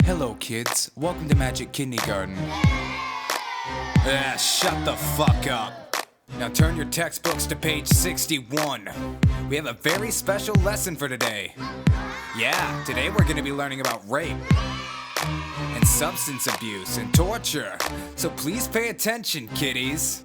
Hello kids, welcome to Magic Kindergarten. Shut the fuck up. Now turn your textbooks to page 61. We have a very special lesson for today. Yeah, today we're gonna be learning about rape and substance abuse and torture. So please pay attention, kiddies.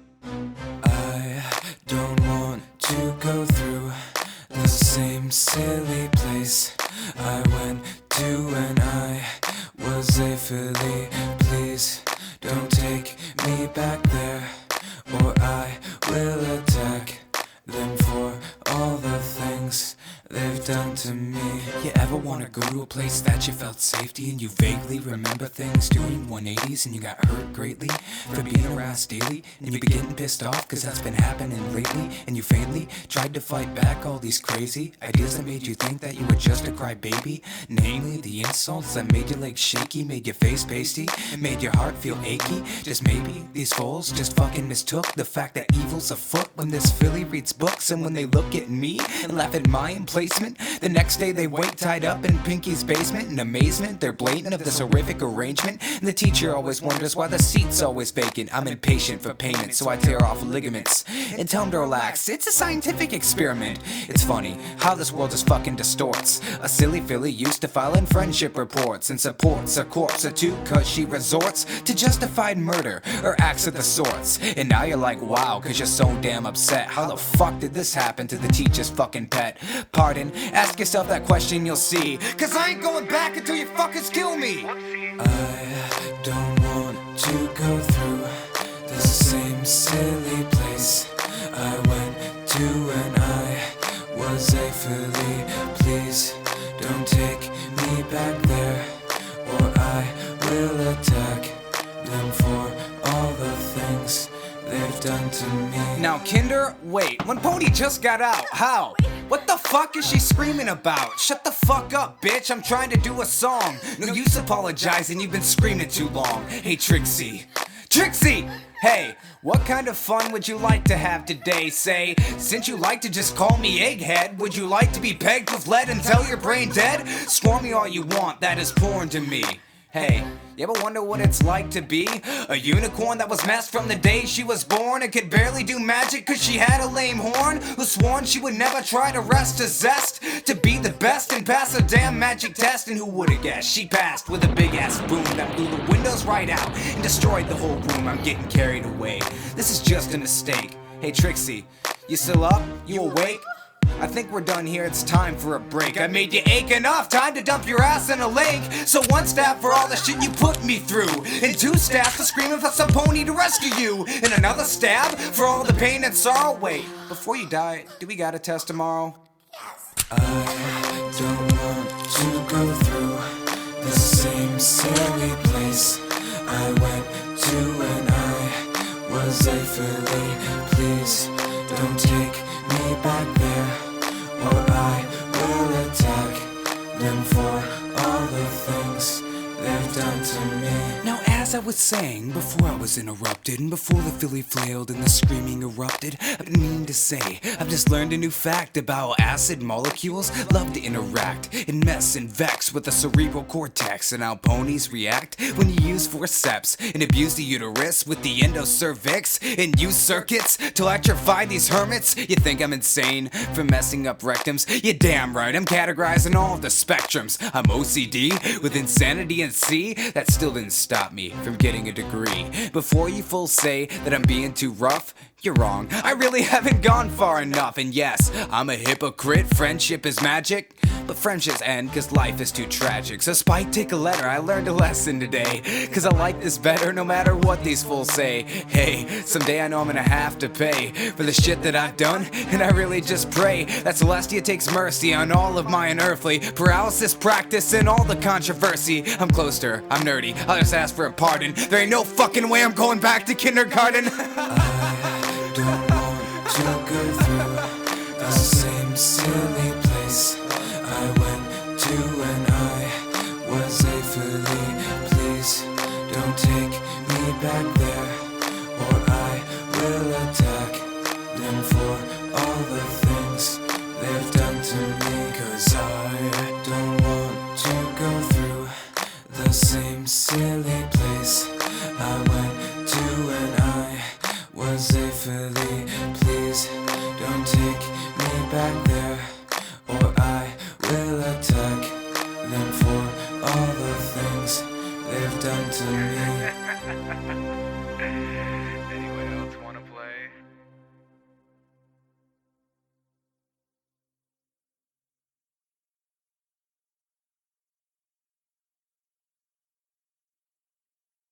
I don't want to go through the same silly place I went to when I was a filly. Please don't take me back there, or I will attack them for all the things they've done to me. You ever wanna go to a place that you felt safety and you vaguely remember things doing 180s and you got hurt greatly for being harassed daily, and you be getting pissed off cause that's been happening lately, and you faintly tried to fight back all these crazy ideas that made you think that you were just a crybaby, namely the insults that made your legs shaky, made your face pasty, and made your heart feel achy. Just maybe these fools just fucking mistook the fact that evil's afoot when this filly reads books, and when they look at me and laugh at my emplacement, the next day they wait tied up in Pinky's basement. In amazement, they're blatant of this horrific arrangement, and the teacher always wonders why the seat's always vacant. I'm impatient for payment, so I tear off ligaments and tell them to relax. It's a scientific experiment. It's funny how this world just fucking distorts. A silly filly used to file in friendship reports and supports a corpse or two cause she resorts to justified murder or acts of the sorts. And now you're like, wow, cause you're so damn upset. How the fuck did this happen to the teacher's fucking pet? Pardon, ask yourself that question, you'll see, cause I ain't going back until you fuckers kill me. I don't want to go through the same silly place I went to when I was a filly. Please don't take me back there, or I will attack them for all the things they've done to me. Now Kinder, wait, when Pony just got out, how? What the fuck is she screaming about? Shut the fuck up, bitch, I'm trying to do a song. No use apologizing, you've been screaming too long. Hey Trixie, Trixie! Hey, what kind of fun would you like to have today? Say, since you like to just call me egghead, would you like to be pegged with lead until your brain dead? Swarm me all you want, that is porn to me. Hey, you ever wonder what it's like to be a unicorn that was masked from the day she was born and could barely do magic cause she had a lame horn? Who sworn she would never try to rest a zest to be the best and pass a damn magic test? And who would've guessed she passed with a big ass boom that blew the windows right out and destroyed the whole room. I'm getting carried away, this is just a mistake. Hey Trixie, you still up? You awake? I think we're done here, it's time for a break. I made you ache enough, time to dump your ass in a lake. So one stab for all the shit you put me through, and two stabs for screaming for some pony to rescue you, and another stab for all the pain and sorrow. Wait, before you die, do we got a test tomorrow? I don't want to go through the same silly place I went to when I was a filly. Please don't take me back there, or I will attack them for all the things they've done to me. Now as I was saying, before I was interrupted, and before the filly flailed and the screaming erupted, I didn't mean to say, I've just learned a new fact about how acid molecules love to interact and mess and vex with the cerebral cortex, and how ponies react when you use forceps and abuse the uterus with the endocervix and use circuits to electrify these hermits. You think I'm insane for messing up rectums? You're damn right, I'm categorizing all of the spectrums. I'm OCD with insanity and C. That still didn't stop me from getting a degree. Before you full say that I'm being too rough, you're wrong, I really haven't gone far enough. And yes, I'm a hypocrite, friendship is magic, but friendships end cause life is too tragic. So Spike, take a letter, I learned a lesson today, cause I like this better no matter what these fools say. Hey, someday I know I'm gonna have to pay for the shit that I've done, and I really just pray that Celestia takes mercy on all of my unearthly paralysis practice and all the controversy. I'm close to her, I'm nerdy, I'll just ask for a pardon. There ain't no fucking way I'm going back to kindergarten. I don't want to go through the same silly place I went to when I was a filly. Please don't take me back there, or I will attack them for all the things they've done to me. Cause I don't want to go through the same silly place I went to when I was a filly. Please don't take me back there, or I will attack them for all the things they've done to me. Anyone else wanna play?